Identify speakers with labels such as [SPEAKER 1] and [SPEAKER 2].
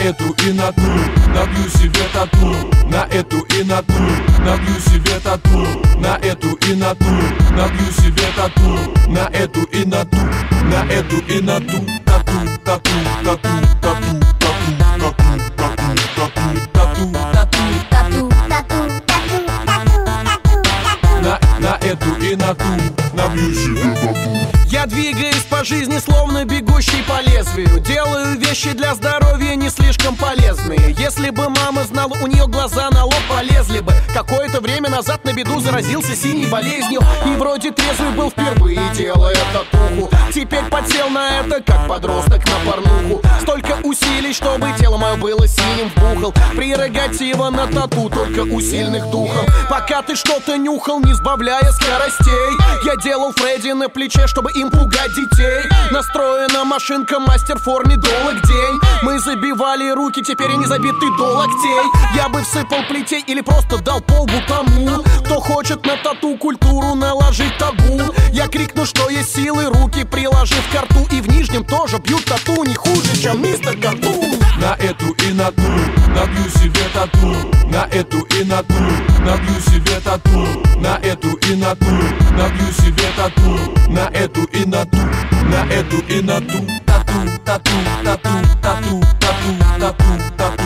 [SPEAKER 1] эту и на ту, набью себе тату. На эту и на ту, набью себе тату. На эту и на ту, набью себе тату. На эту и на ту, на эту и на ту. Тату, тату, тату, тату, тату, тату, тату, тату, тату. На эту и на ту, набью себе тату.
[SPEAKER 2] Я двигаюсь по жизни, словно бегущий по лезвию. Делаю вещи для здоровья не слишком полезные. Если бы мама знала, у нее глаза на лоб полезли бы. Какое-то время назад на беду заразился синей болезнью. И вроде трезвый был впервые, делая татуху. Теперь подсел на это, как подросток на порнуху. Столько усилий, чтобы тело мое было синим вбухал. Прерогатива на тату только у сильных духом. Пока ты что-то нюхал, не сбавляя скоростей, я делал Фредди на плече, чтобы им пугать детей. Настроена машинка, мастер в форме долг день. Мы забивали руки, теперь они забиты до локтей. Я бы всыпал плетей или просто дал полбу тому, кто хочет на тату культуру наложить табу. Я крикну, что есть силы, руки приложив к рту. И в нижнем тоже бьют тату не хуже, чем мистер Картун.
[SPEAKER 1] На эту и на ту, набью себе тату. На эту и на ту, набью себе тату. На эту и на ту, набью себе тату. На эту и на ту, на эту и на ту. Тату, тату, тату, тату, тату, тату, тату.